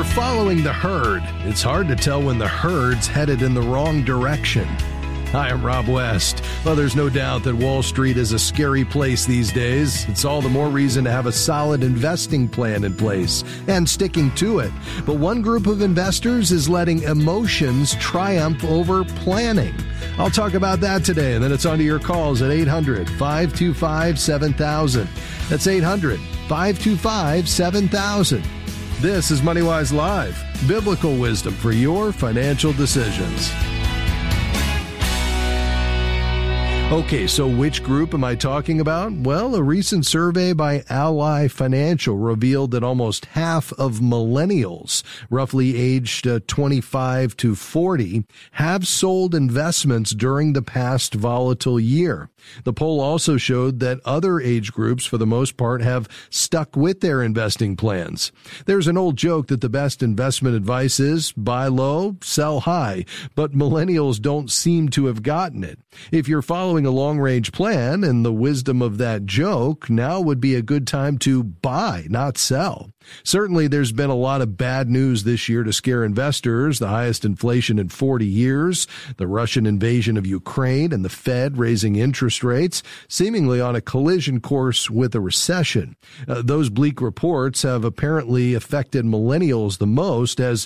you're following the herd, it's hard to tell when the herd's headed in the wrong direction. Hi, I'm Rob West. Well, there's no doubt that Wall Street is a scary place these days. It's all the more reason to have a solid investing plan in place and sticking to it. But one group of investors is letting emotions triumph over planning. I'll talk about that today, and then it's on to your calls at 800-525-7000. That's 800-525-7000. This is MoneyWise Live, biblical wisdom for your financial decisions. Okay, so which group am I talking about? Well, a recent survey by Ally Financial revealed that almost half of millennials, roughly aged 25 to 40, have sold investments during the past volatile year. The poll also showed that other age groups, for the most part, have stuck with their investing plans. There's an old joke that the best investment advice is buy low, sell high, but millennials don't seem to have gotten it. If you're following a long-range plan and the wisdom of that joke, now would be a good time to buy, not sell. Certainly, there's been a lot of bad news this year to scare investors, the highest inflation in 40 years, the Russian invasion of Ukraine, and the Fed raising interest rates, seemingly on a collision course with a recession. Those bleak reports have apparently affected millennials the most, as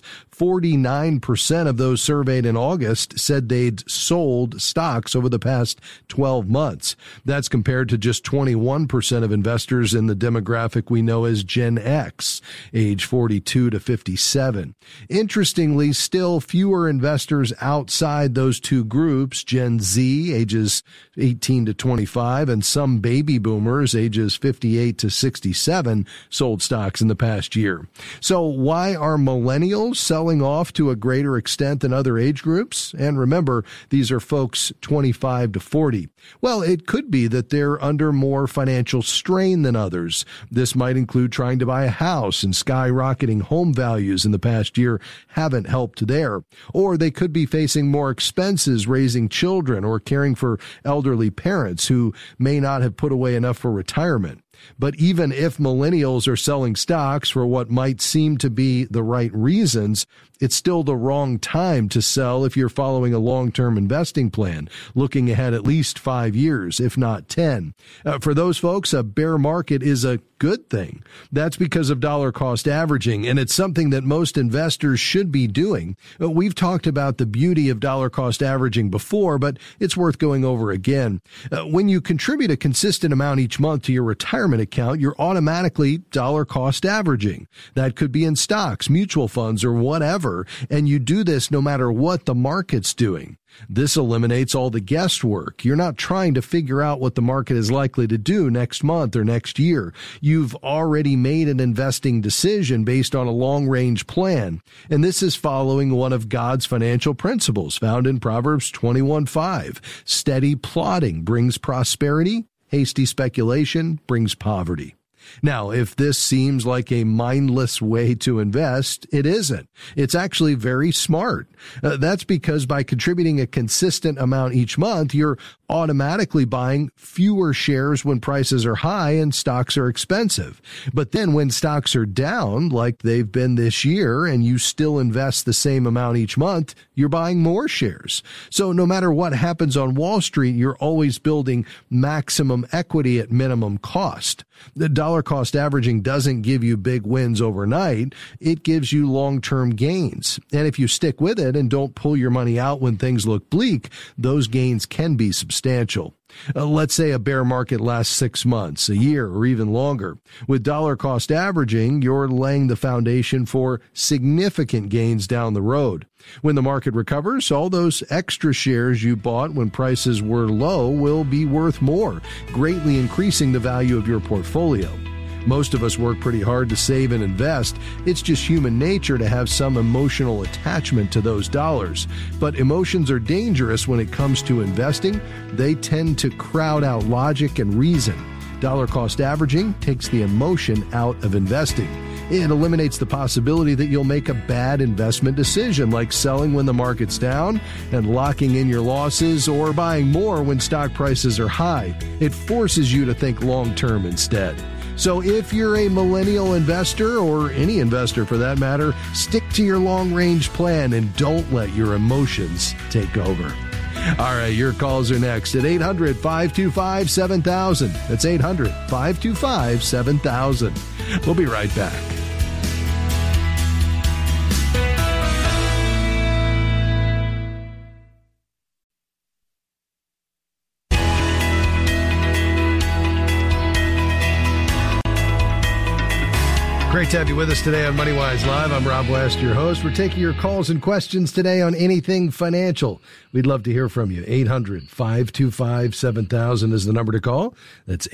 49% of those surveyed in August said they'd sold stocks over the past 12 months. That's compared to just 21% of investors in the demographic we know as Gen X, age 42 to 57. Interestingly, still fewer investors outside those two groups, Gen Z, ages 18 to 25, and some baby boomers, ages 58 to 67, sold stocks in the past year. So why are millennials selling off to a greater extent than other age groups? And remember, these are folks 25 to 40. Well, it could be that they're under more financial strain than others. This might include trying to buy a house, and skyrocketing home values in the past year haven't helped there. Or they could be facing more expenses raising children or caring for elderly parents who may not have put away enough for retirement. But even if millennials are selling stocks for what might seem to be the right reasons, it's still the wrong time to sell if you're following a long-term investing plan, looking ahead at least 5 years, if not 10. For those folks, a bear market is a good thing. That's because of dollar cost averaging, and it's something that most investors should be doing. We've talked about the beauty of dollar cost averaging before, but it's worth going over again. When you contribute a consistent amount each month to your retirement account, you're automatically dollar cost averaging. That could be in stocks, mutual funds, or whatever, and you do this no matter what the market's doing. This eliminates all the guesswork. You're not trying to figure out what the market is likely to do next month or next year. You've already made an investing decision based on a long-range plan. And this is following one of God's financial principles found in Proverbs 21:5. Steady plodding brings prosperity. Hasty speculation brings poverty. Now, if this seems like a mindless way to invest, it isn't. It's actually very smart. That's because by contributing a consistent amount each month, you're automatically buying fewer shares when prices are high and stocks are expensive. But then when stocks are down, like they've been this year, and you still invest the same amount each month, you're buying more shares. So no matter what happens on Wall Street, you're always building maximum equity at minimum cost. The dollar cost averaging doesn't give you big wins overnight. It gives you long-term gains. And if you stick with it and don't pull your money out when things look bleak, those gains can be substantial. Let's say a bear market lasts 6 months, a year, or even longer. With dollar cost averaging, you're laying the foundation for significant gains down the road. When the market recovers, all those extra shares you bought when prices were low will be worth more, greatly increasing the value of your portfolio. Most of us work pretty hard to save and invest. It's just human nature to have some emotional attachment to those dollars. But emotions are dangerous when it comes to investing. They tend to crowd out logic and reason. Dollar cost averaging takes the emotion out of investing. It eliminates the possibility that you'll make a bad investment decision, like selling when the market's down and locking in your losses, or buying more when stock prices are high. It forces you to think long-term instead. So if you're a millennial investor, or any investor for that matter, stick to your long-range plan and don't let your emotions take over. All right, your calls are next at 800-525-7000. That's 800-525-7000. We'll be right back. Great to have you with us today on MoneyWise Live. I'm Rob West, your host. We're taking your calls and questions today on anything financial. We'd love to hear from you. 800-525-7000 is the number to call. That's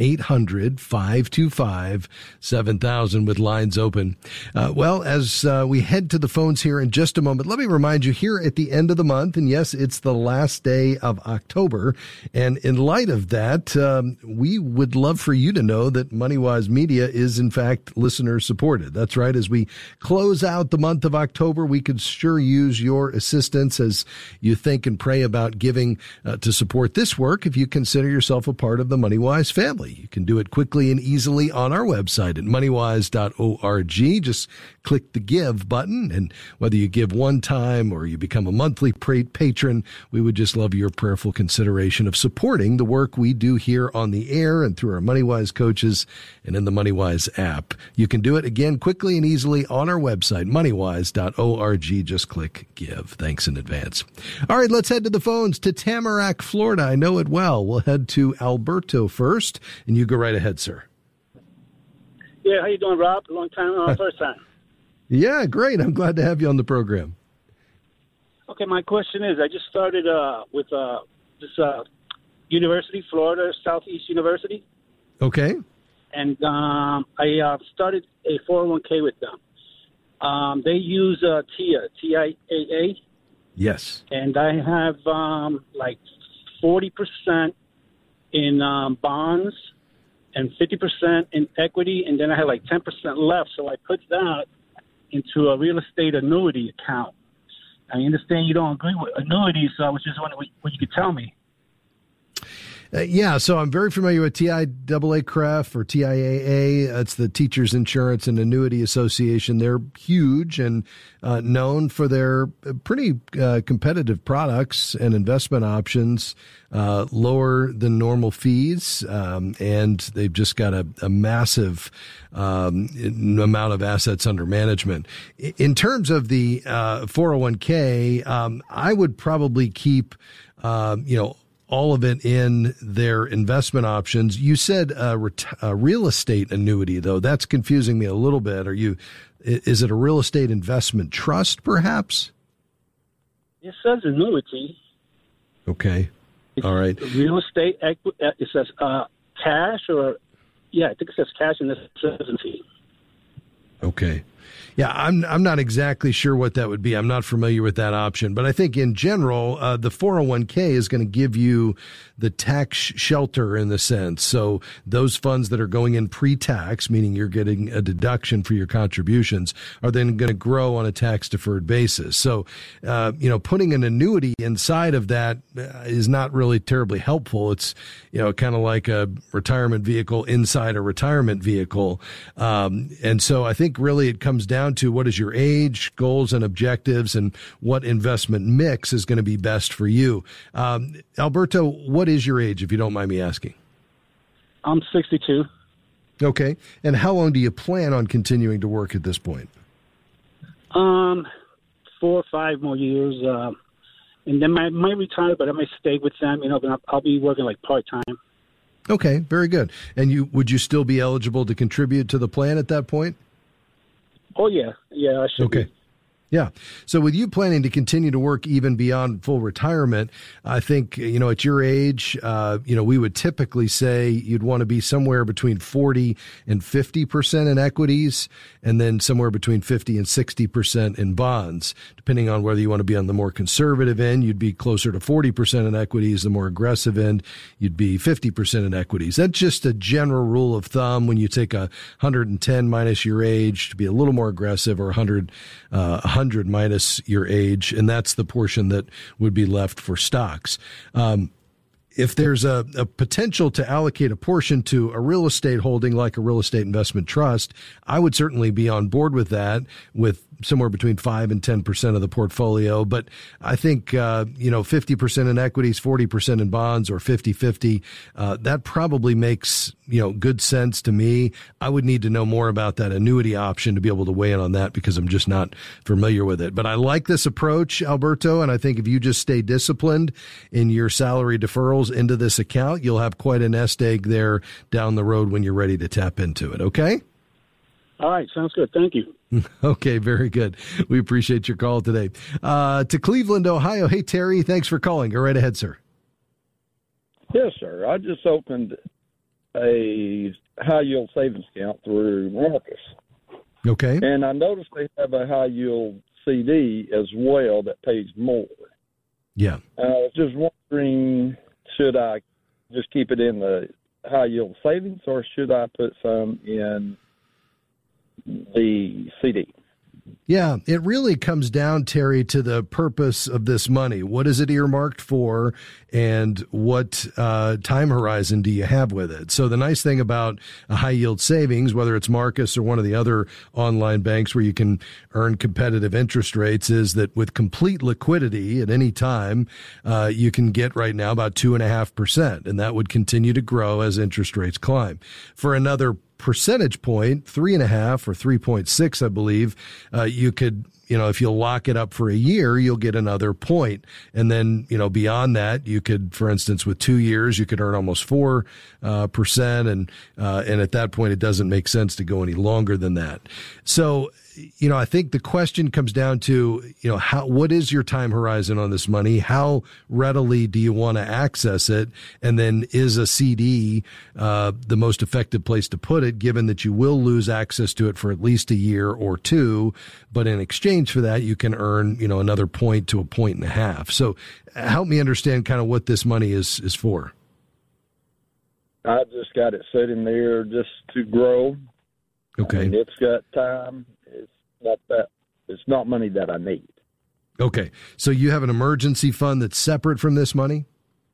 800-525-7000 with lines open. As we head to the phones here in just a moment, let me remind you here at the end of the month, and yes, it's the last day of October. And in light of that, we would love for you to know that MoneyWise Media is, in fact, listener supported. That's right. As we close out the month of October, we could sure use your assistance as you think and pray about giving to support this work. If you consider yourself a part of the MoneyWise family, you can do it quickly and easily on our website at moneywise.org. Just click the give button, and whether you give one time or you become a monthly patron, we would just love your prayerful consideration of supporting the work we do here on the air and through our MoneyWise coaches and in the MoneyWise app. You can do it again quickly and easily on our website, moneywise.org. Just click give. Thanks in advance. All right, let's head to the phones to Tamarack, Florida. I know it well. We'll head to Alberto first, and you go right ahead, sir. Yeah, how you doing, Rob? Long time, first time. Yeah, great. I'm glad to have you on the program. Okay, my question is, I just started with this university, Florida Southeast University. Okay. And I started a 401k with them. They use TIAA. TIAA. Yes. And I have like 40% in bonds and 50% in equity, and then I have like 10% left. So I put that into a real estate annuity account. I understand you don't agree with annuities, so I was just wondering what you could tell me. So I'm very familiar with TIAA-CREF or TIAA. It's the Teachers Insurance and Annuity Association. They're huge and known for their pretty competitive products and investment options, lower than normal fees, and they've just got a massive amount of assets under management. In terms of the 401k, I would probably keep, all of it in their investment options. You said a real estate annuity, though. That's confusing me a little bit. Is it a real estate investment trust, perhaps? It says annuity. Okay. All right. Real estate, it says cash I think it says cash and this says annuity. Okay. Yeah, I'm not exactly sure what that would be. I'm not familiar with that option, but I think in general, the 401k is going to give you the tax shelter in the sense. So those funds that are going in pre-tax, meaning you're getting a deduction for your contributions, are then going to grow on a tax deferred basis. So, putting an annuity inside of that is not really terribly helpful. It's, kind of like a retirement vehicle inside a retirement vehicle. And so I think really it comes down to what is your age, goals, and objectives, and what investment mix is going to be best for you. Alberto, what is your age, if you don't mind me asking? I'm 62. Okay. And how long do you plan on continuing to work at this point? 4 or 5 more years. And then I might retire, but I might stay with them, but I'll be working like part-time. Okay, very good. And would you still be eligible to contribute to the plan at that point? Oh, yeah. Yeah, I should be. Yeah. So with you planning to continue to work even beyond full retirement, I think, at your age, we would typically say you'd want to be somewhere between 40 and 50% in equities, and then somewhere between 50 and 60% in bonds. Depending on whether you want to be on the more conservative end, you'd be closer to 40% in equities. The more aggressive end, you'd be 50% in equities. That's just a general rule of thumb when you take 110 minus your age to be a little more aggressive, or 100 minus your age, and that's the portion that would be left for stocks. if there's a potential to allocate a portion to a real estate holding like a real estate investment trust, I would certainly be on board with that, with somewhere between 5 and 10% of the portfolio. But I think, 50% in equities, 40% in bonds, or 50-50, that probably makes, good sense to me. I would need to know more about that annuity option to be able to weigh in on that because I'm just not familiar with it. But I like this approach, Alberto, and I think if you just stay disciplined in your salary deferrals into this account, you'll have quite a nest egg there down the road when you're ready to tap into it. Okay? All right. Sounds good. Thank you. Okay, very good. We appreciate your call today. To Cleveland, Ohio. Hey, Terry, thanks for calling. Go right ahead, sir. Yes, sir. I just opened a high-yield savings account through Marcus. Okay. And I noticed they have a high-yield CD as well that pays more. Yeah. I was just wondering, should I just keep it in the high-yield savings, or should I put some in the CD? Yeah, it really comes down, Terry, to the purpose of this money. What is it earmarked for, and what time horizon do you have with it? So the nice thing about a high-yield savings, whether it's Marcus or one of the other online banks where you can earn competitive interest rates, is that with complete liquidity at any time, you can get right now about 2.5%, and that would continue to grow as interest rates climb. For another percentage point, 3.5 or 3.6, I believe, you could, if you lock it up for a year, you'll get another point. And then, beyond that, you could, for instance, with 2 years, you could earn almost 4%. And at that point, it doesn't make sense to go any longer than that. So, I think the question comes down to, what is your time horizon on this money? How readily do you want to access it? And then is a CD the most effective place to put it, given that you will lose access to it for at least a year or two, but in exchange for that, you can earn, another point to 1.5 points. So help me understand kind of what this money is for. I just got it sitting there just to grow. Okay. And it's got time. It's not money that I need. Okay. So you have an emergency fund that's separate from this money?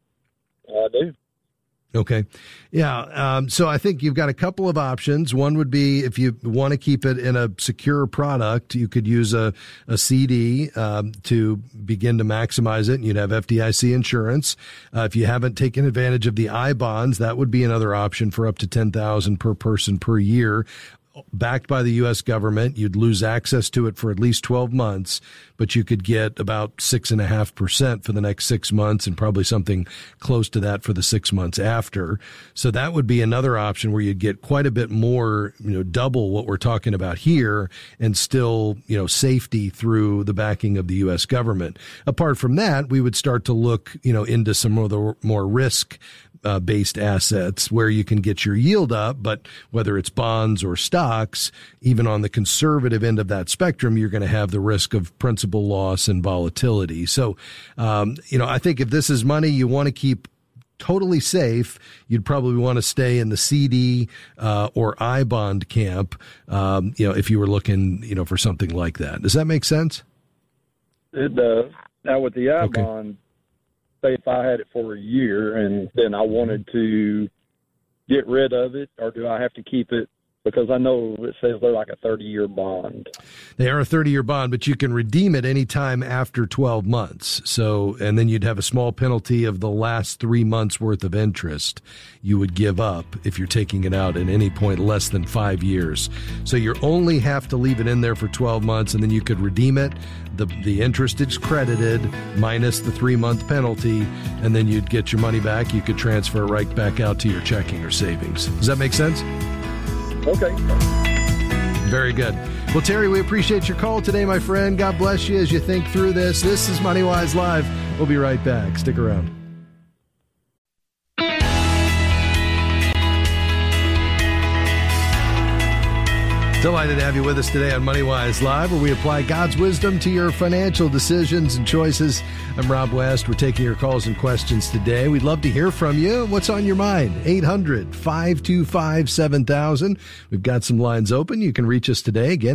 I do. Okay. Yeah. So I think you've got a couple of options. One would be, if you want to keep it in a secure product, you could use a CD to begin to maximize it, and you'd have FDIC insurance. If you haven't taken advantage of the I-bonds, that would be another option for up to $10,000 per person per year. Backed by the U.S. government, you'd lose access to it for at least 12 months, but you could get about 6.5% for the next 6 months, and probably something close to that for the 6 months after. So that would be another option where you'd get quite a bit more, double what we're talking about here, and still, safety through the backing of the U.S. government. Apart from that, we would start to look, into some of the more risk based assets where you can get your yield up, but whether it's bonds or stocks, even on the conservative end of that spectrum, you're going to have the risk of principal loss and volatility. So, I think if this is money you want to keep totally safe, you'd probably want to stay in the CD or I-bond camp, if you were looking, for something like that. Does that make sense? It does. Now with the I-bond, say if I had it for a year and then I wanted to get rid of it, or do I have to keep it? Because I know it says they're like a 30-year bond. They are a 30-year bond, but you can redeem it anytime after 12 months. So, and then you'd have a small penalty of the last 3 months worth of interest you would give up if you're taking it out at any point less than 5 years. So you only have to leave it in there for 12 months, and then you could redeem it. The interest is credited minus the 3-month penalty, and then you'd get your money back. You could transfer right back out to your checking or savings. Does that make sense? Okay. Very good. Well, Terry, we appreciate your call today, my friend. God bless you as you think through this. This is MoneyWise Live. We'll be right back. Stick around. Delighted to have you with us today on MoneyWise Live, where we apply God's wisdom to your financial decisions and choices. I'm Rob West. We're taking your calls and questions today. We'd love to hear from you. What's on your mind? 800-525-7000. We've got some lines open. You can reach us today. Again,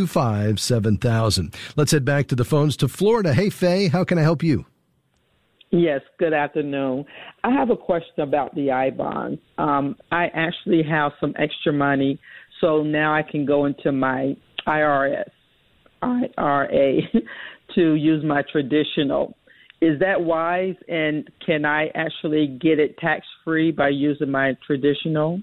800-525-7000. Let's head back to the phones to Florida. Hey, Faye, how can I help you? Yes, good afternoon. I have a question about the I-bonds. I actually have some extra money, so now I can go into my IRA to use my traditional. Is that wise, and can I actually get it tax-free by using my traditional?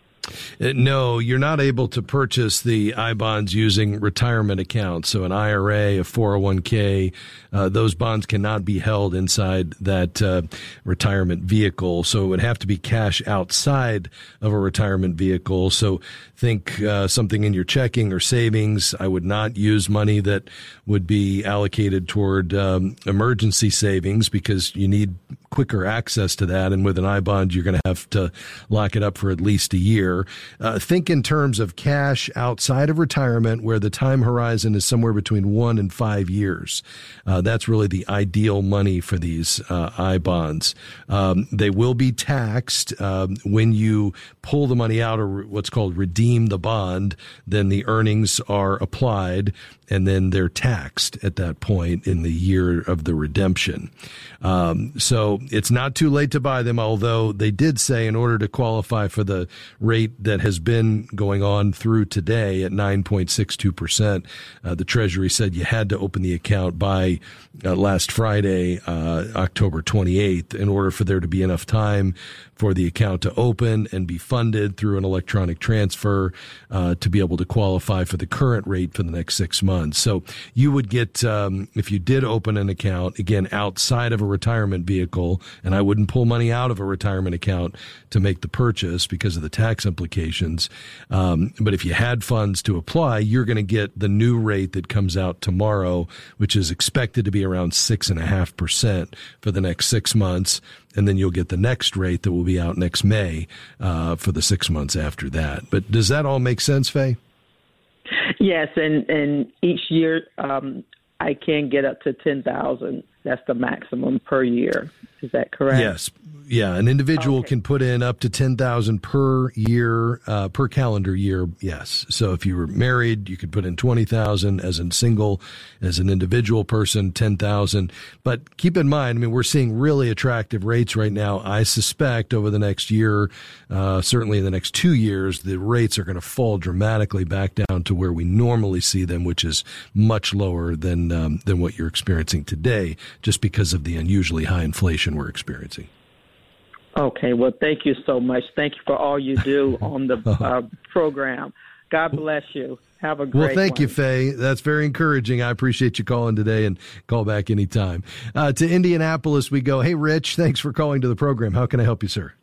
No, you're not able to purchase the I-bonds using retirement accounts. So an IRA, a 401k, those bonds cannot be held inside that retirement vehicle. So it would have to be cash outside of a retirement vehicle. So think something in your checking or savings. I would not use money that would be allocated toward emergency savings, because you need quicker access to that. And with an I-bond, you're going to have to lock it up for at least a year. Think in terms of cash outside of retirement, where the time horizon is somewhere between 1 and 5 years. That's really the ideal money for these I-bonds. They will be taxed when you pull the money out, or what's called redeem the bond. Then the earnings are applied, and then they're taxed at that point in the year of the redemption. So it's not too late to buy them, although they did say in order to qualify for the rate that has been going on through today at 9.62%, the Treasury said you had to open the account by last Friday, October 28th, in order for there to be enough time for the account to open and be funded through an electronic transfer to be able to qualify for the current rate for the next 6 months. So you would get, if you did open an account, again, outside of a retirement vehicle, and I wouldn't pull money out of a retirement account to make the purchase because of the tax implications. But if you had funds to apply, you're going to get the new rate that comes out tomorrow, which is expected to be around 6.5% for the next 6 months. And then you'll get the next rate that will be out next May for the 6 months after that. But does that all make sense, Faye? Yes, and each year I can get up to $10,000. That's the maximum per year. Is that correct? Yes. Yeah, an individual can put in up to $10,000 per year, per calendar year. Yes. So if you were married, you could put in $20,000. As a single, as an individual person, $10,000. But keep in mind, I mean, we're seeing really attractive rates right now. I suspect over the next year, certainly in the next 2 years, the rates are going to fall dramatically back down to where we normally see them, which is much lower than what you're experiencing today, just because of the unusually high inflation we're experiencing. Okay, well, thank you so much. Thank you for all you do on the program. God bless you. Have a great Well, thank you, Faye. That's very encouraging. I appreciate you calling today, and call back anytime. To Indianapolis we go. Hey, Rich, thanks for calling to the program. How can I help you, sir?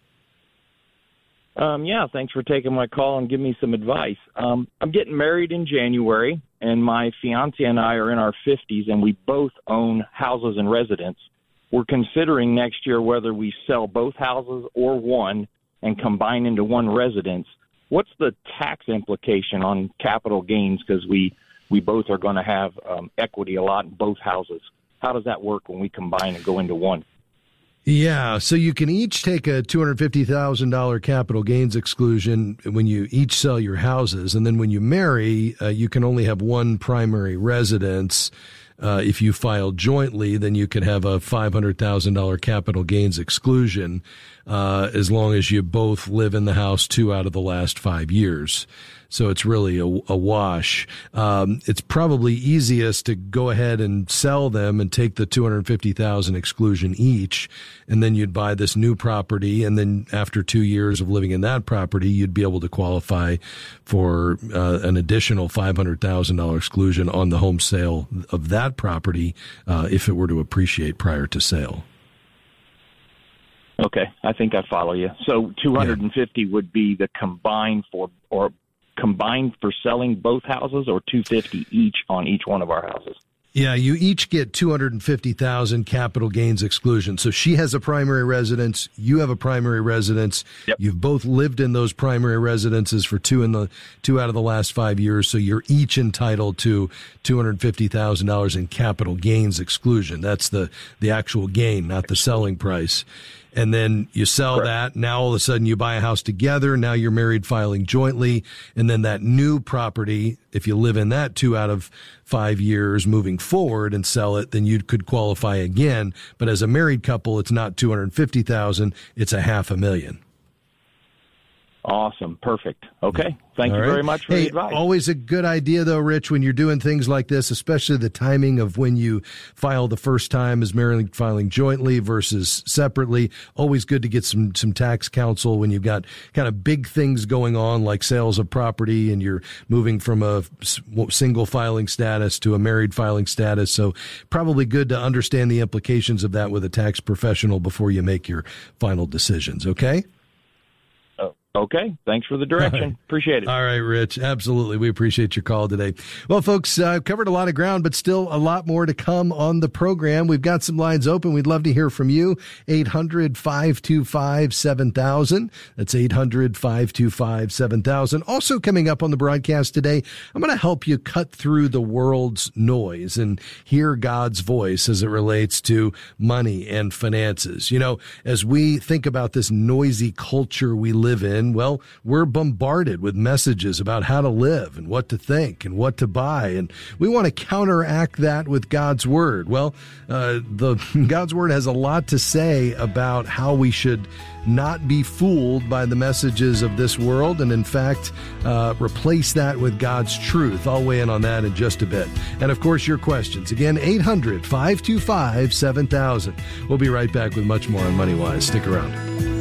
Yeah, thanks for taking my call and giving me some advice. I'm getting married in January, and my fiance and I are in our 50s, and we both own houses and residence. We're considering next year whether we sell both houses or one and combine into one residence. What's the tax implication on capital gains? Because we both are going to have equity a lot in both houses. How does that work when we combine and go into one? Yeah, so you can each take a $250,000 capital gains exclusion when you each sell your houses. And then when you marry, you can only have one primary residence. If you file jointly, then you could have a $500,000 capital gains exclusion as long as you both live in the house 2 out of the last 5 years. So it's really a wash. It's probably easiest to go ahead and sell them and take the $250,000 exclusion each, and then you'd buy this new property, and then after 2 years of living in that property, you'd be able to qualify for an additional $500,000 exclusion on the home sale of that property if it were to appreciate prior to sale. Okay, I think I follow you. So 250 would be the combined for selling both houses, or 250 each on each one of our houses? Yeah, you each get $250,000 capital gains exclusion. So she has a primary residence, you have a primary residence. Yep. You've both lived in those primary residences for 2 out of the last 5 years. So you're each entitled to $250,000 in capital gains exclusion. That's the actual gain, not the selling price. and then you sell Correct. that. Now all of a sudden you buy a house together. Now you're married filing jointly. And then that new property, if you live in that 2 out of 5 years moving forward and sell it, then you could qualify again. But as a married couple, it's not $250,000, it's $500,000. Awesome. Perfect. Okay. Thank All you right. very much for the advice. Always a good idea, though, Rich, when you're doing things like this, especially the timing of when you file the first time as married filing jointly versus separately. Always good to get some tax counsel when you've got kind of big things going on like sales of property and you're moving from a single filing status to a married filing status. So probably good to understand the implications of that with a tax professional before you make your final decisions. Okay? Okay. Thanks for the direction. Right. Appreciate it. All right, Rich. Absolutely. We appreciate your call today. Well, folks, covered a lot of ground, but still a lot more to come on the program. We've got some lines open. We'd love to hear from you. 800-525-7000. That's 800-525-7000. Also coming up on the broadcast today, I'm going to help you cut through the world's noise and hear God's voice as it relates to money and finances. You know, as we think about this noisy culture we live in, well, we're bombarded with messages about how to live and what to think and what to buy. And we want to counteract that with God's Word. Well, God's Word has a lot to say about how we should not be fooled by the messages of this world and, in fact, replace that with God's truth. I'll weigh in on that in just a bit. And, of course, your questions. Again, 800-525-7000. We'll be right back with much more on MoneyWise. Stick around.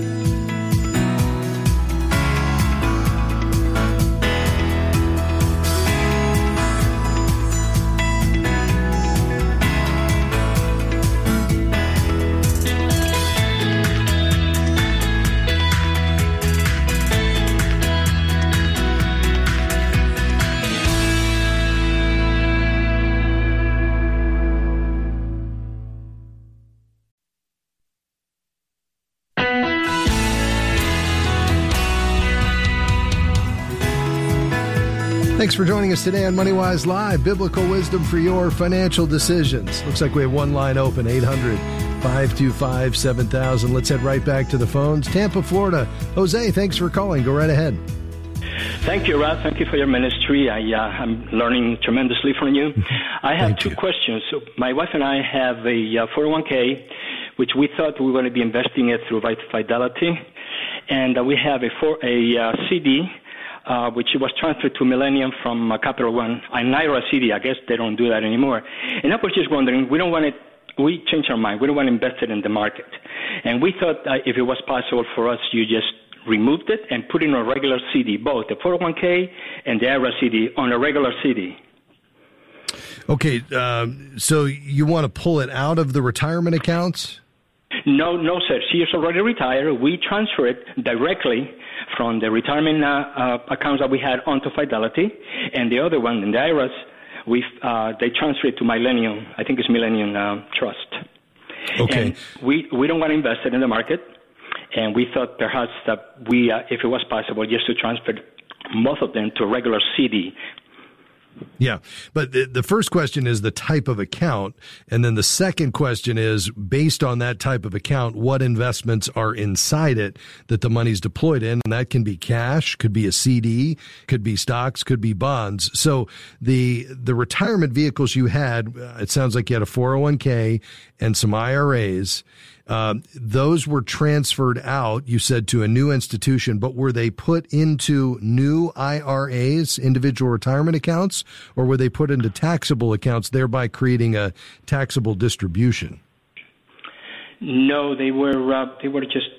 Thanks for joining us today on MoneyWise Live, biblical wisdom for your financial decisions. Looks like we have one line open, 800-525-7000. Let's head right back to the phones. Tampa, Florida. Jose, thanks for calling. Go right ahead. Thank you, Rod. Thank you for your ministry. I'm learning tremendously from you. I have two questions. So my wife and I have a 401k, which we thought we were going to be investing it through Fidelity. And we have a CD, which was transferred to Millennium from Capital One, a NIRA CD. I guess they don't do that anymore. And I was just wondering, we changed our mind. We don't want to invest it in the market. And we thought if it was possible for us, you just removed it and put it in a regular CD, both the 401k and the IRA CD on a regular CD. Okay, so you want to pull it out of the retirement accounts? No, sir. She is already retired. We transfer it directly from the retirement accounts that we had onto Fidelity, and the other one, in the IRAs, they transfer it to Millennium. I think it's Millennium Trust. Okay. And we don't want to invest it in the market, and we thought perhaps that if it was possible, just to transfer most of them to a regular CD. Yeah, but the first question is the type of account, and then the second question is, based on that type of account, what investments are inside it that the money's deployed in, and that can be cash, could be a CD, could be stocks, could be bonds. So the retirement vehicles you had, it sounds like you had a 401k and some IRAs. Those were transferred out, you said, to a new institution, but were they put into new IRAs, individual retirement accounts, or were they put into taxable accounts, thereby creating a taxable distribution? No, they were just,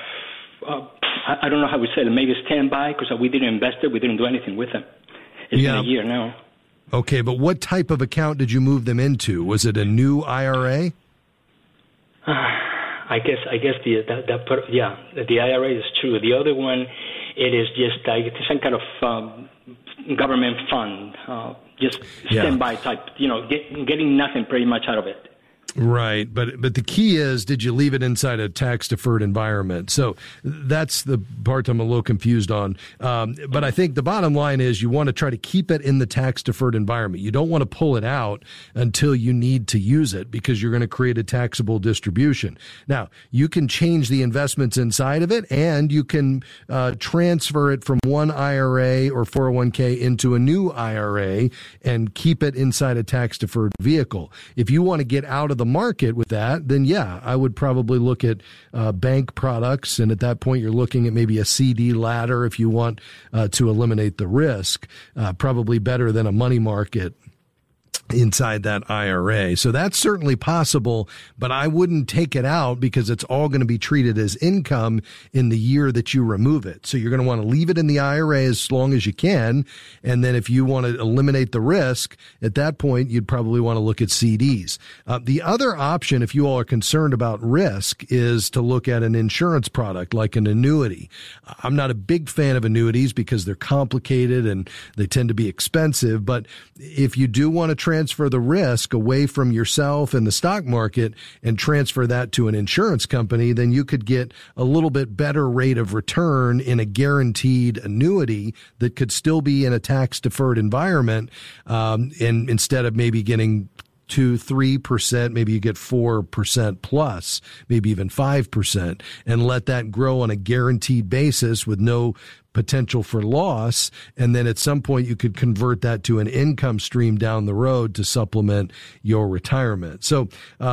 I don't know how we say it, maybe standby, because we didn't invest it. We didn't do anything with them. It's been a year now. Okay, but what type of account did you move them into? Was it a new IRA? I guess the IRA is true. The other one, it is just some kind of government fund, just standby type. Getting nothing pretty much out of it. Right. But the key is, did you leave it inside a tax-deferred environment? So that's the part I'm a little confused on. But I think the bottom line is you want to try to keep it in the tax-deferred environment. You don't want to pull it out until you need to use it because you're going to create a taxable distribution. Now, you can change the investments inside of it, and you can transfer it from one IRA or 401k into a new IRA and keep it inside a tax-deferred vehicle. If you want to get out of the market with that, then yeah, I would probably look at bank products, and at that point you're looking at maybe a CD ladder if you want to eliminate the risk, probably better than a money market inside that IRA. So that's certainly possible, but I wouldn't take it out because it's all going to be treated as income in the year that you remove it. So you're going to want to leave it in the IRA as long as you can. And then if you want to eliminate the risk, at that point, you'd probably want to look at CDs. The other option, if you all are concerned about risk, is to look at an insurance product like an annuity. I'm not a big fan of annuities because they're complicated and they tend to be expensive. But if you do want to transfer the risk away from yourself and the stock market and transfer that to an insurance company, then you could get a little bit better rate of return in a guaranteed annuity that could still be in a tax-deferred environment, and instead of maybe getting 2-3%, maybe you get 4% plus, maybe even 5%, and let that grow on a guaranteed basis with no potential for loss. And then at some point you could convert that to an income stream down the road to supplement your retirement. So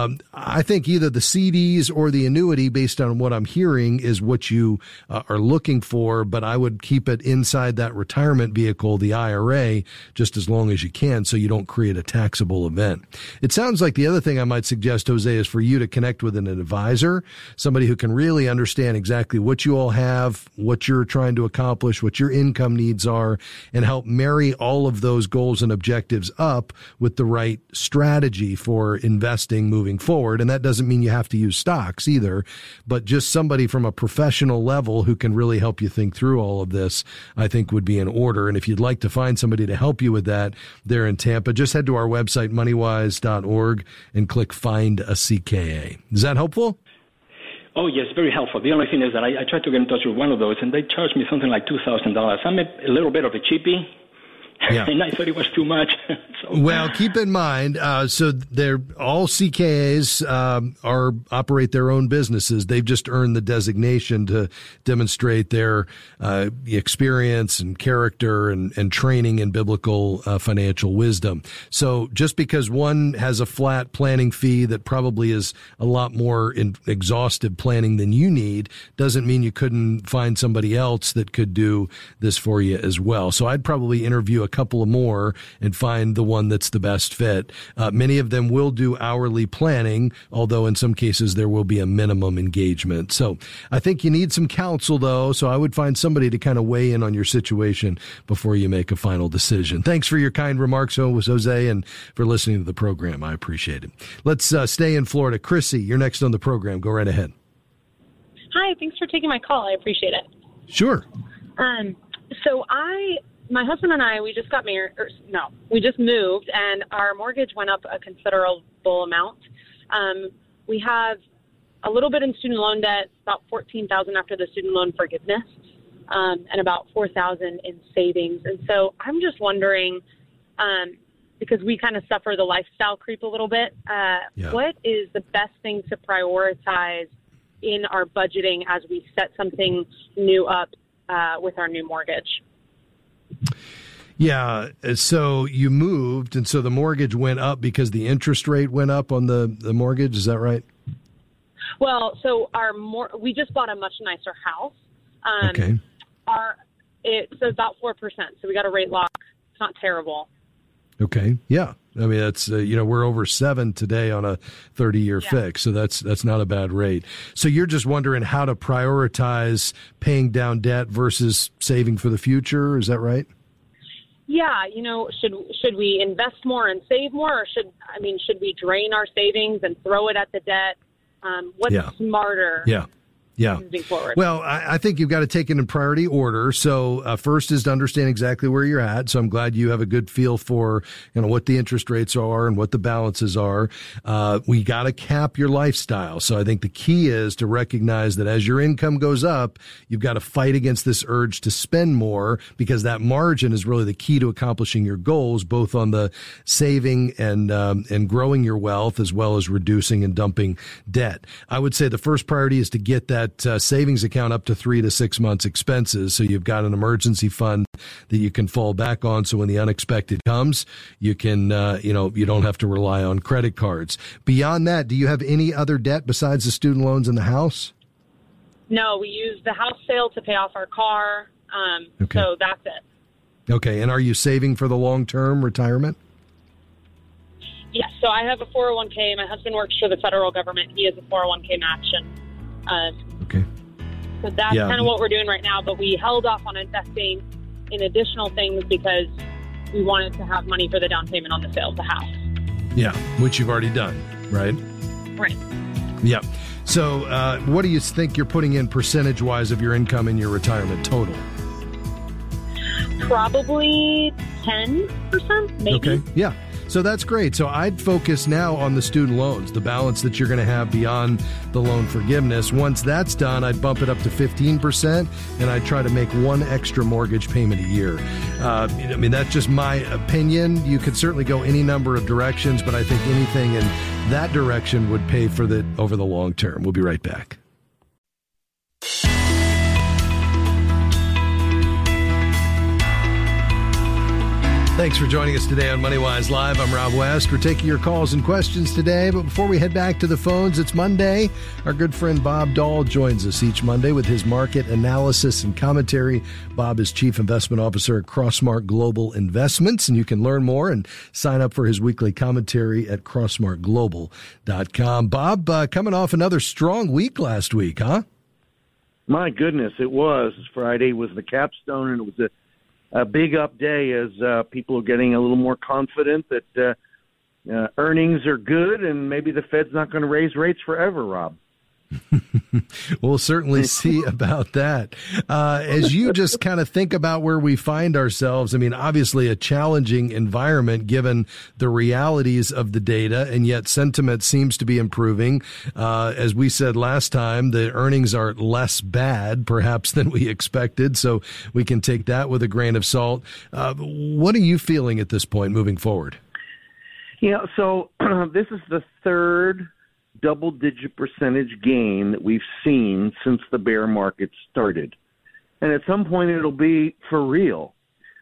I think either the CDs or the annuity, based on what I'm hearing, is what you are looking for. But I would keep it inside that retirement vehicle, the IRA, just as long as you can, so you don't create a taxable event. It sounds like the other thing I might suggest, Jose, is for you to connect with an advisor, somebody who can really understand exactly what you all have, what you're trying to accomplish, what your income needs are, and help marry all of those goals and objectives up with the right strategy for investing moving forward. And that doesn't mean you have to use stocks either, but just somebody from a professional level who can really help you think through all of this, I think would be in order. And if you'd like to find somebody to help you with that, they're in Tampa. Just head to our website, moneywise.org, and click Find a CKA. Is that helpful? Oh, yes, very helpful. The only thing is that I tried to get in touch with one of those, and they charged me something like $2,000. I'm a little bit of a cheapie, yeah. And I thought it was too much. Well, keep in mind, so they're all CKAs operate their own businesses. They've just earned the designation to demonstrate their experience and character and training in biblical financial wisdom. So just because one has a flat planning fee that probably is a lot more exhaustive planning than you need doesn't mean you couldn't find somebody else that could do this for you as well. So I'd probably interview a couple of more and find the one that's the best fit. Many of them will do hourly planning, although in some cases there will be a minimum engagement. So I think you need some counsel, though, so I would find somebody to kind of weigh in on your situation before you make a final decision. Thanks for your kind remarks, Jose, and for listening to the program. I appreciate it. Let's stay in Florida. Chrissy, you're next on the program. Go right ahead. Hi, thanks for taking my call. I appreciate it. Sure. So my husband and I, we just got married. We just moved, and our mortgage went up a considerable amount. We have a little bit in student loan debt, about $14,000 after the student loan forgiveness, and about $4,000 in savings. And so I'm just wondering, because we kind of suffer the lifestyle creep a little bit, what is the best thing to prioritize in our budgeting as we set something new up with our new mortgage? Yeah, so you moved, and so the mortgage went up because the interest rate went up on the mortgage. Is that right? Well, so we just bought a much nicer house. Okay. It's about 4%, so we got a rate lock. It's not terrible. Okay, yeah. I mean, that's we're over 7 today on a 30-year fix, so that's not a bad rate. So you're just wondering how to prioritize paying down debt versus saving for the future. Is that right? Yeah, should we invest more and save more, or should we drain our savings and throw it at the debt? What's smarter? moving forward. Well, I think you've got to take it in priority order. So first is to understand exactly where you're at. So I'm glad you have a good feel for, what the interest rates are and what the balances are. We got to cap your lifestyle. So I think the key is to recognize that as your income goes up, you've got to fight against this urge to spend more, because that margin is really the key to accomplishing your goals, both on the saving and growing your wealth, as well as reducing and dumping debt. I would say the first priority is to get that savings account up to 3 to 6 months expenses. So you've got an emergency fund that you can fall back on. So when the unexpected comes, you can, you don't have to rely on credit cards. Beyond that, do you have any other debt besides the student loans in the house? No, we use the house sale to pay off our car. So that's it. Okay. And are you saving for the long-term retirement? Yes. So I have a 401k. My husband works for the federal government. He has a 401k match. Okay. So that's kind of what we're doing right now. But we held off on investing in additional things because we wanted to have money for the down payment on the sale of the house. Yeah, which you've already done, right? Right. Yeah. So what do you think you're putting in percentage-wise of your income in your retirement total? Probably 10%, maybe. Okay, yeah. So that's great. So I'd focus now on the student loans, the balance that you're going to have beyond the loan forgiveness. Once that's done, I'd bump it up to 15%, and I'd try to make one extra mortgage payment a year. That's just my opinion. You could certainly go any number of directions, but I think anything in that direction would pay for it over the long term. We'll be right back. Thanks for joining us today on MoneyWise Live. I'm Rob West. We're taking your calls and questions today, but before we head back to the phones, it's Monday. Our good friend Bob Dahl joins us each Monday with his market analysis and commentary. Bob is Chief Investment Officer at Crossmark Global Investments, and you can learn more and sign up for his weekly commentary at crossmarkglobal.com. Bob, coming off another strong week last week, huh? My goodness, it was. Friday was the capstone, and it was a big up day as people are getting a little more confident that earnings are good and maybe the Fed's not going to raise rates forever, Rob. We'll certainly see about that. As you just kind of think about where we find ourselves, obviously a challenging environment given the realities of the data, and yet sentiment seems to be improving. As we said last time, the earnings are less bad, perhaps, than we expected, so we can take that with a grain of salt. What are you feeling at this point moving forward? Yeah, so this is the third double-digit percentage gain that we've seen since the bear market started. And at some point it'll be for real.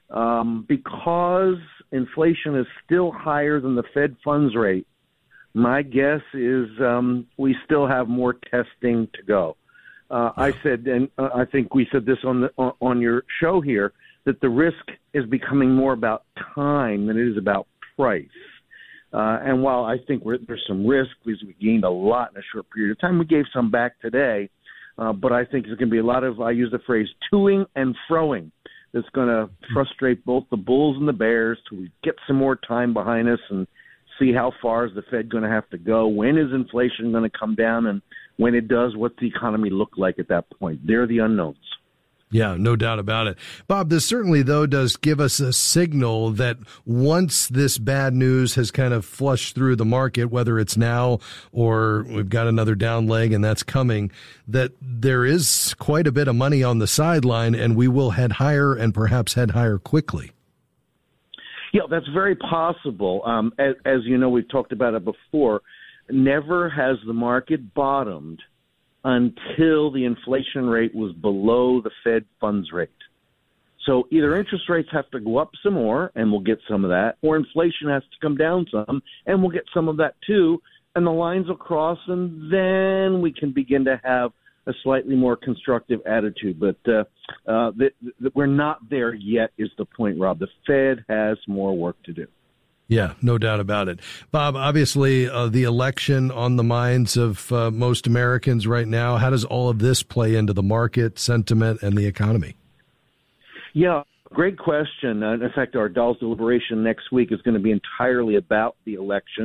Because inflation is still higher than the Fed funds rate, my guess is we still have more testing to go. I said, and I think we said this on your show here, that the risk is becoming more about time than it is about price. And while I think there's some risk because we gained a lot in a short period of time, we gave some back today. But I think there's going to be a lot of, I use the phrase, toing and froing that's going to frustrate both the bulls and the bears till we get some more time behind us and see how far is the Fed going to have to go. When is inflation going to come down? And when it does, what's the economy look like at that point? They're the unknowns. Yeah, no doubt about it. Bob, this certainly, though, does give us a signal that once this bad news has kind of flushed through the market, whether it's now or we've got another down leg and that's coming, that there is quite a bit of money on the sideline and we will head higher and perhaps head higher quickly. Yeah, that's very possible. As you know, we've talked about it before. Never has the market bottomed until the inflation rate was below the Fed funds rate. So either interest rates have to go up some more, and we'll get some of that, or inflation has to come down some, and we'll get some of that too, and the lines will cross, and then we can begin to have a slightly more constructive attitude. But we're not there yet is the point, Rob. The Fed has more work to do. Yeah, no doubt about it. Bob, obviously the election on the minds of most Americans right now. How does all of this play into the market, sentiment, and the economy? Yeah, great question. In fact, our Dahl's deliberation next week is going to be entirely about the election.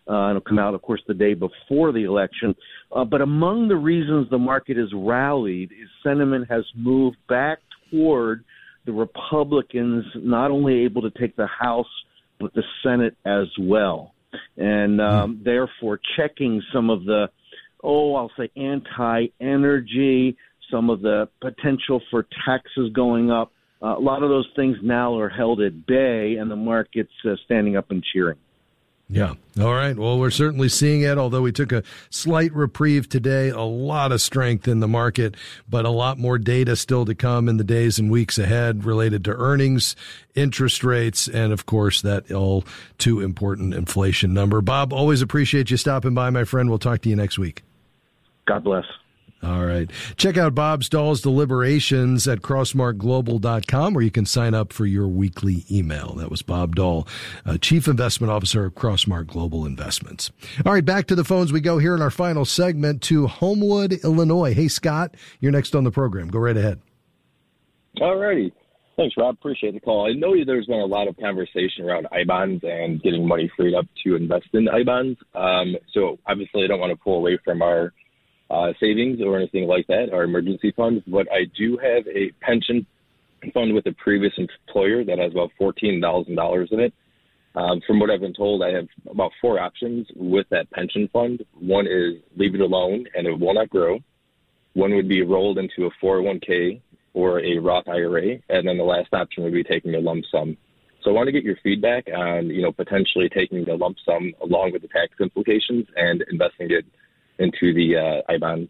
It'll come out, of course, the day before the election. But among the reasons the market has rallied is sentiment has moved back toward the Republicans not only able to take the House, but the Senate as well. And therefore checking some of the, I'll say anti-energy, some of the potential for taxes going up. A lot of those things now are held at bay, and the market's standing up and cheering. Yeah. All right. Well, we're certainly seeing it, although we took a slight reprieve today. A lot of strength in the market, but a lot more data still to come in the days and weeks ahead related to earnings, interest rates, and, of course, that all too important inflation number. Bob, always appreciate you stopping by, my friend. We'll talk to you next week. God bless. All right. Check out Bob Stahl's deliberations at crossmarkglobal.com, where you can sign up for your weekly email. That was Bob Dahl, Chief Investment Officer of Crossmark Global Investments. All right, back to the phones we go here in our final segment to Homewood, Illinois. Hey, Scott, you're next on the program. Go right ahead. All righty. Thanks, Rob. Appreciate the call. I know there's been a lot of conversation around I-bonds and getting money freed up to invest in I-bonds. So obviously I don't want to pull away from our savings or anything like that, our emergency funds, but I do have a pension fund with a previous employer that has about $14,000 in it. From what I've been told, I have about 4 options with that pension fund. One is leave it alone and it will not grow. One would be rolled into a 401k or a Roth IRA, and then the last option would be taking a lump sum. So I want to get your feedback on, potentially taking the lump sum along with the tax implications and investing it into the I-bond.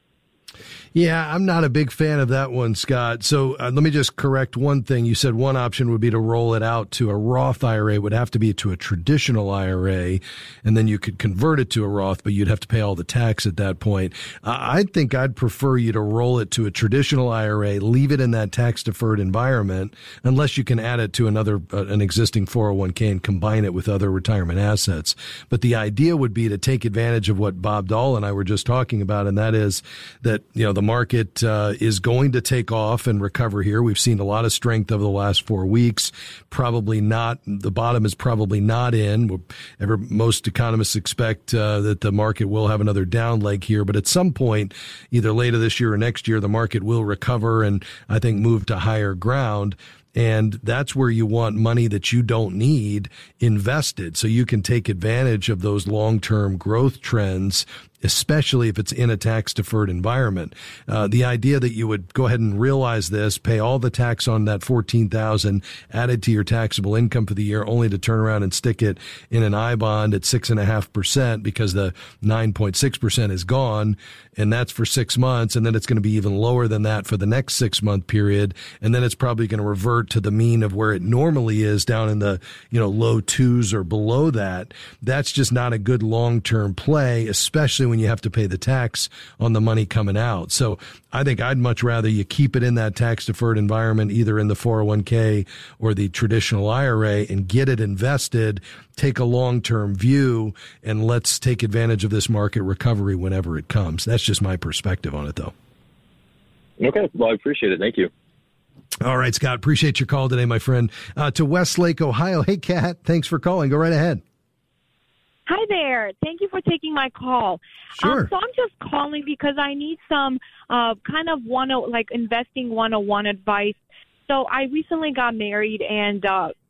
Yeah, I'm not a big fan of that one, Scott. So let me just correct one thing. You said one option would be to roll it out to a Roth IRA. It would have to be to a traditional IRA, and then you could convert it to a Roth, but you'd have to pay all the tax at that point. I think I'd prefer you to roll it to a traditional IRA, leave it in that tax-deferred environment, unless you can add it to an existing 401k and combine it with other retirement assets. But the idea would be to take advantage of what Bob Dahl and I were just talking about, and that is that, the market is going to take off and recover here. We've seen a lot of strength over the last 4 weeks. Probably not, the bottom is probably not in. Most economists expect that the market will have another down leg here, but at some point, either later this year or next year, the market will recover and I think move to higher ground. And that's where you want money that you don't need invested so you can take advantage of those long-term growth trends, especially if it's in a tax-deferred environment. The idea that you would go ahead and realize this, pay all the tax on that $14,000 added to your taxable income for the year, only to turn around and stick it in an I-bond at 6.5% because the 9.6% is gone, and that's for 6 months, and then it's going to be even lower than that for the next 6-month period, and then it's probably going to revert to the mean of where it normally is down in the low 2s or below that. That's just not a good long-term play, especially when you have to pay the tax on the money coming out. So I think I'd much rather you keep it in that tax-deferred environment, either in the 401k or the traditional IRA, and get it invested, take a long-term view, and let's take advantage of this market recovery whenever it comes. That's just my perspective on it, though. Okay. Well, I appreciate it. Thank you. All right, Scott. Appreciate your call today, my friend. To Westlake, Ohio. Hey, Kat. Thanks for calling. Go right ahead. Hi there. Thank you for taking my call. Sure. So I'm just calling because I need some kind of investing 101 advice. So I recently got married, and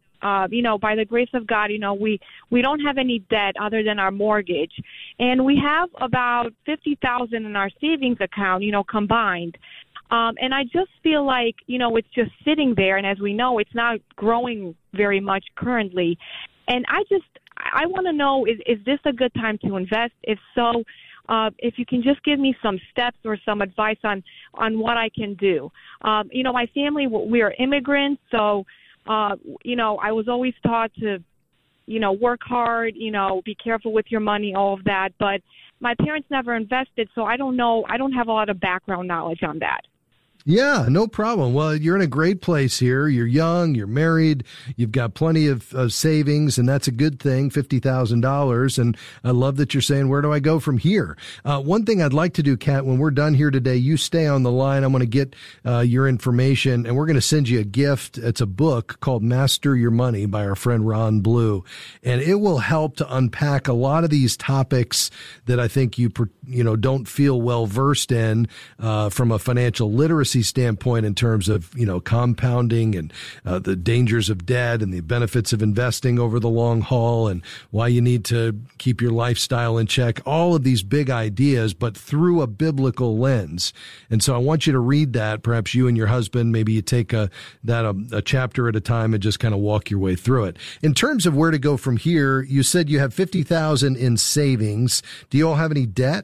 by the grace of God, we don't have any debt other than our mortgage, and we have about $50,000 in our savings account, combined. And I just feel like, it's just sitting there, and as we know, it's not growing very much currently. And I want to know, is this a good time to invest? If so, if you can just give me some steps or some advice on what I can do. My family, we are immigrants, so, I was always taught to, work hard, be careful with your money, all of that. But my parents never invested, so I don't know. I don't have a lot of background knowledge on that. Yeah, no problem. Well, you're in a great place here. You're young, you're married, you've got plenty of savings, and that's a good thing, $50,000. And I love that you're saying, where do I go from here? One thing I'd like to do, Kat, when we're done here today, you stay on the line. I'm going to get your information, and we're going to send you a gift. It's a book called Master Your Money by our friend Ron Blue, and it will help to unpack a lot of these topics that I think you don't feel well versed in from a financial literacy standpoint in terms of, compounding and the dangers of debt and the benefits of investing over the long haul and why you need to keep your lifestyle in check, all of these big ideas, but through a biblical lens. And so I want you to read that. Perhaps you and your husband, maybe you take a chapter at a time and just kind of walk your way through it. In terms of where to go from here, you said you have $50,000 in savings. Do you all have any debt?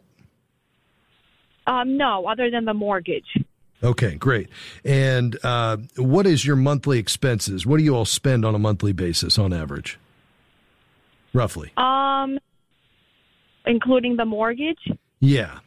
No, other than the mortgage. Okay, great. And what is your monthly expenses? What do you all spend on a monthly basis on average? Roughly. Including the mortgage? Yeah.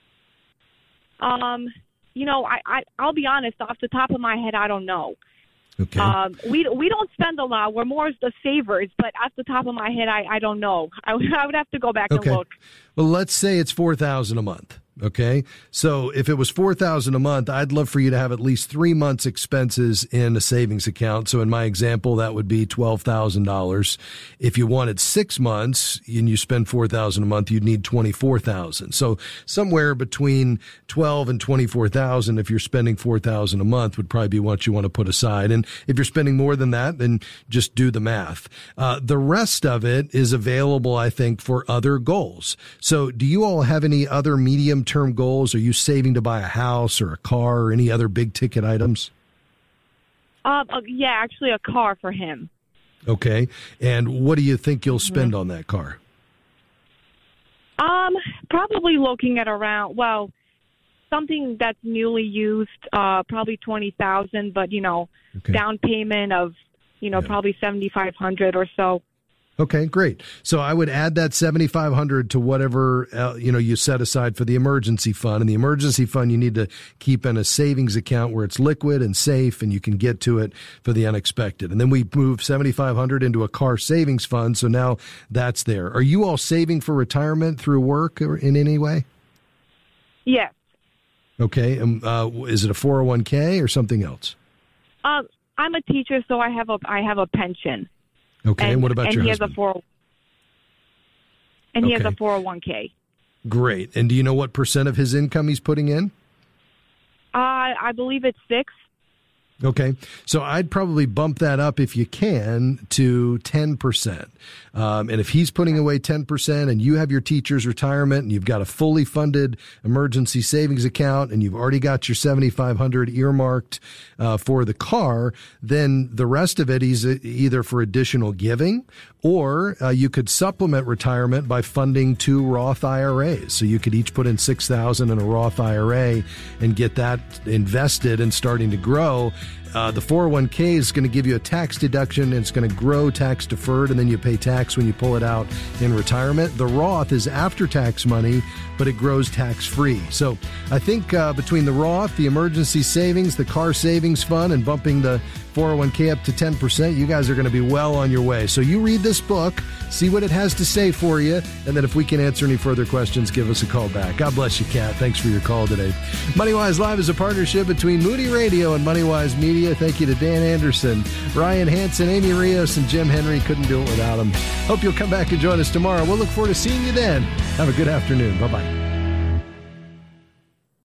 I'll be honest, off the top of my head, I don't know. Okay. We don't spend a lot. We're more the savers, but off the top of my head, I don't know. I would have to go back and look. Well, let's say it's $4,000 a month. Okay. So if it was $4,000 a month, I'd love for you to have at least 3 months expenses in a savings account. So in my example, that would be $12,000. If you wanted 6 months and you spend $4,000 a month, you'd need $24,000. So somewhere between $12,000 and $24,000, if you're spending $4,000 a month, would probably be what you want to put aside. And if you're spending more than that, then just do the math. The rest of it is available, I think, for other goals. So do you all have any other medium-term goals? Are you saving to buy a house or a car or any other big ticket items? Yeah, actually a car for him. Okay. And what do you think you'll spend on that car? Probably looking at something that's newly used, probably $20,000, but down payment of, probably $7,500 or so. Okay, great. So I would add that $7,500 to whatever, you set aside for the emergency fund. And the emergency fund you need to keep in a savings account where it's liquid and safe and you can get to it for the unexpected. And then we move $7,500 into a car savings fund. So now that's there. Are you all saving for retirement through work or in any way? Yes. Okay. Is it a 401k or something else? I'm a teacher, so I have a pension. Okay, and what about your husband? He has a 401k. Great. And do you know what percent of his income he's putting in? I believe it's 6%. Okay. So I'd probably bump that up if you can to 10%. And if he's putting away 10% and you have your teacher's retirement and you've got a fully funded emergency savings account and you've already got your $7,500 earmarked for the car, then the rest of it is either for additional giving or you could supplement retirement by funding 2 Roth IRAs. So you could each put in $6,000 in a Roth IRA and get that invested and starting to grow. The 401k is going to give you a tax deduction and it's going to grow tax deferred and then you pay tax when you pull it out in retirement. The Roth is after tax money, but it grows tax free. So I think between the Roth, the emergency savings, the car savings fund, and bumping the 401k up to 10%, you guys are going to be well on your way. So you read this book, see what it has to say for you, and then if we can answer any further questions, give us a call back. God bless you, Kat. Thanks for your call today. MoneyWise Live is a partnership between Moody Radio and MoneyWise Media. Thank you to Dan Anderson, Ryan Hansen, Amy Rios, and Jim Henry. Couldn't do it without them. Hope you'll come back and join us tomorrow. We'll look forward to seeing you then. Have a good afternoon. Bye-bye.